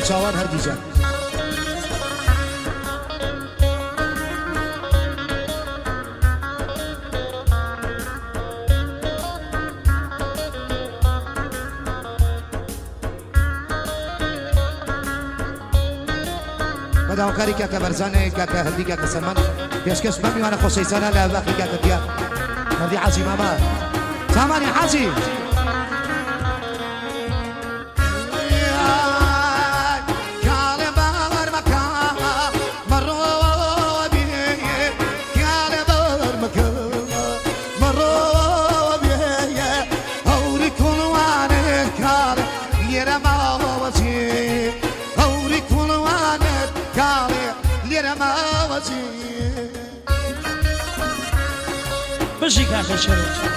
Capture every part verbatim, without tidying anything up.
چاوان هر دیجا بداو کاری که برزانه که هندی که سلمان پیشکش من میوانه خوشی سنه لا باقی که بیا هندی حاجی ماما سامانی حاجی بشی که چرا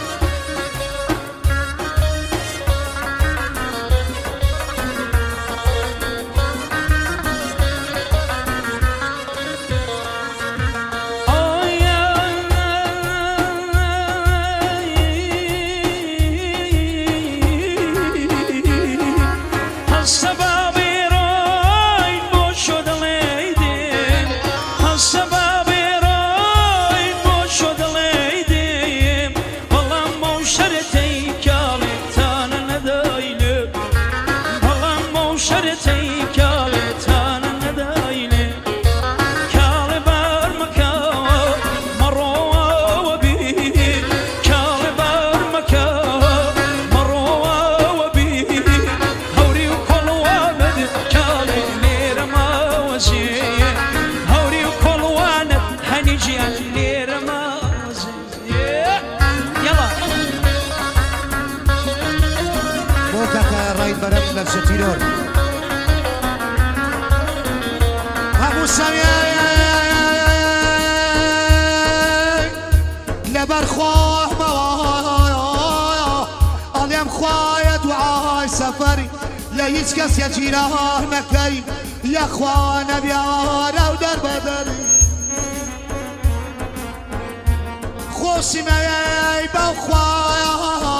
برم لفظتينور ابو سامي لبر خواه ما عليم خوايا دعاي سفري لا يسكس يا جيران مكي يا اخوانا بيانا ودر بدري خوشي معي بخوايا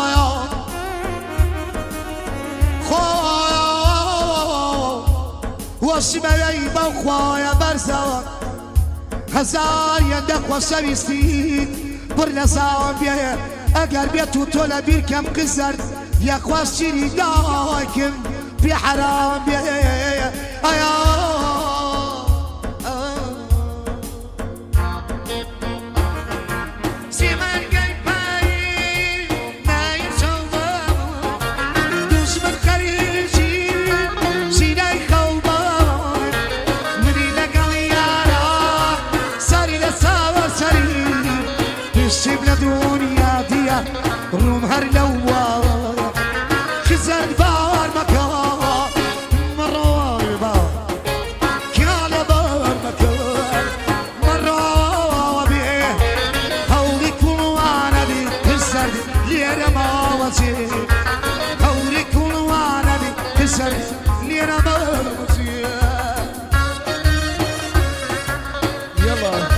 واشی میایی با خواهی برزان هزار یندک و شویستین پر نزان بیه اگر بیا تو طول بیر کم قزر یک واش چیری داکم بی حرام بیه آیا دنیا دیا روم هر لوا خزر بار مكان مرور بار كنال بار مكان مرور بيه هولي كل وانا بي خزر ليرا ما وزي هولي كل وانا بي خزر ليرا ما وزي يلا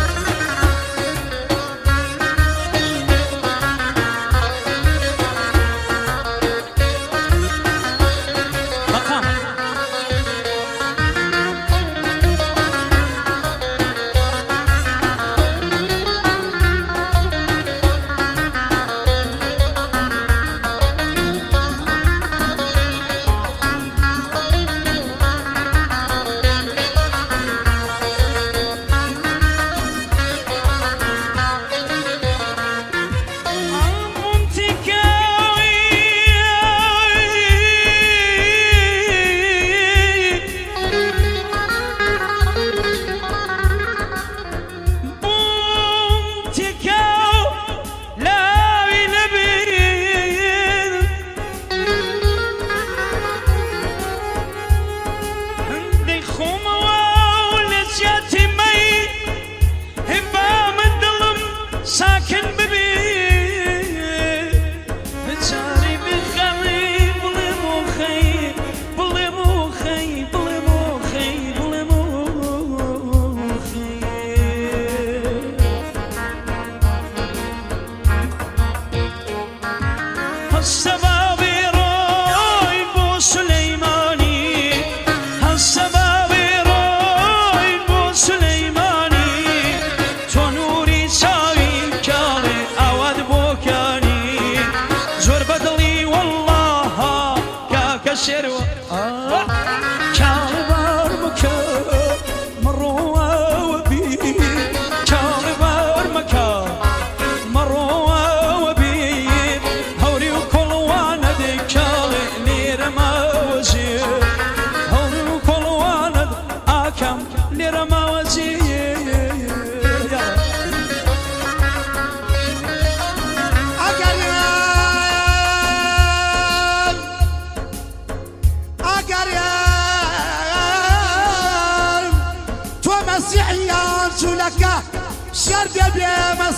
السبابي رايب وسليماني السبابي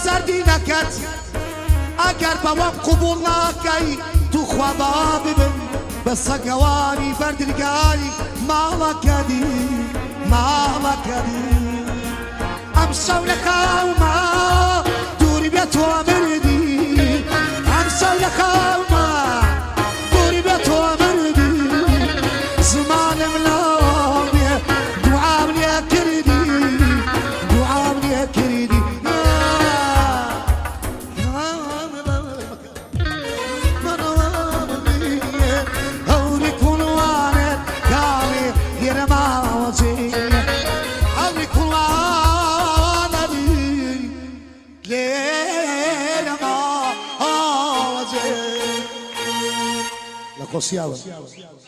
سردی نکرد اگر بوام قبول ناکەی تو خوابا ببن بە سەگەوانی بەردرگانی ماڵەکەدی ماڵەکەدی ئەم شەو لە خاوما دووری بێت تۆ مردی ئەم شەو لە خاوما دووری بێت تۆ مردی زمانم ناوێ دوعام لێ کردی دوعام لێ کردی هەوری کوڵوانت کاڵێ لێرە ماوەجێ هەوری کوڵانەبی لێرە ماوەجێ لە قۆسیاوە